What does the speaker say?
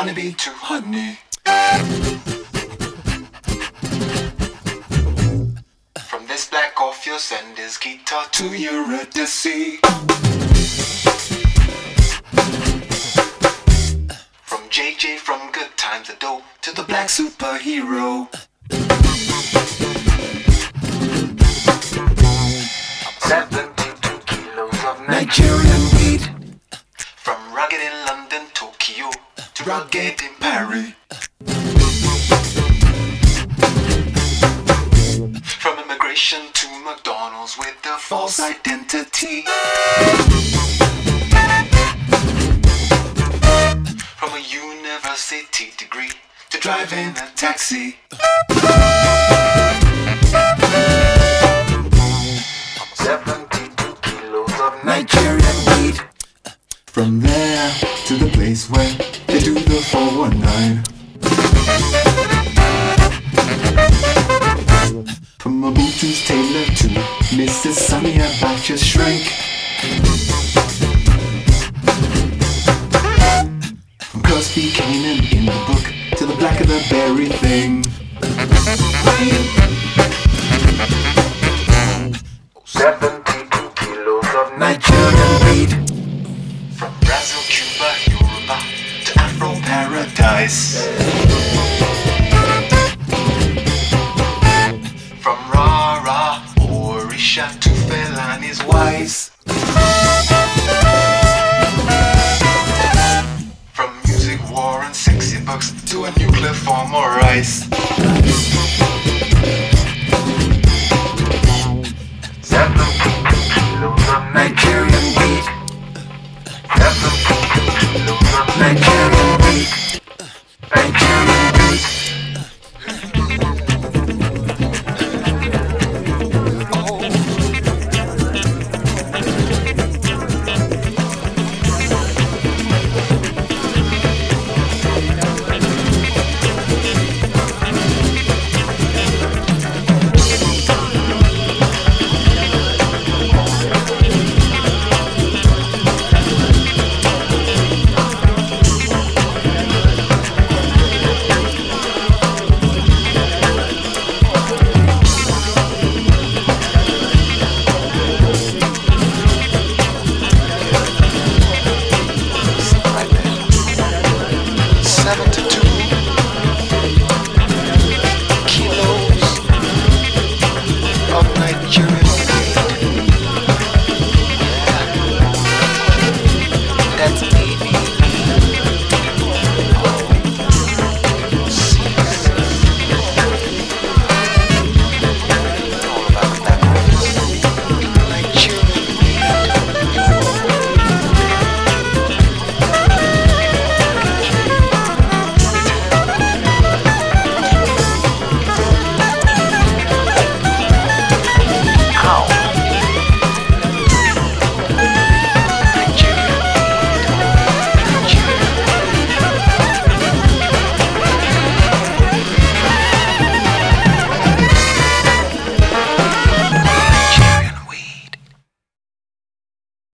honeybee to honey. From this black Orpheus send his guitar to Eurydice. From JJ from Good Times Ado to the black superhero. 72 kilos of Nigerian weed. From rugged in London, Tokyo to rugged in Paris. From immigration to McDonald's with a false identity. From a university degree to driving a taxi. 72 kilos of Nigerian weed. From there to the place where they do the 419. From Mobutu's tailor to Mrs. Sunny Abacha's shrink. From Crosby Canaan in the book to the black of the berry thing. 72 kilos of Nigerian weed. From Brazil, Cuba, Yoruba to Afro Paradise. From Rara, Orisha to Felani's wives. From music war and sexy books to a nuclear form or ice.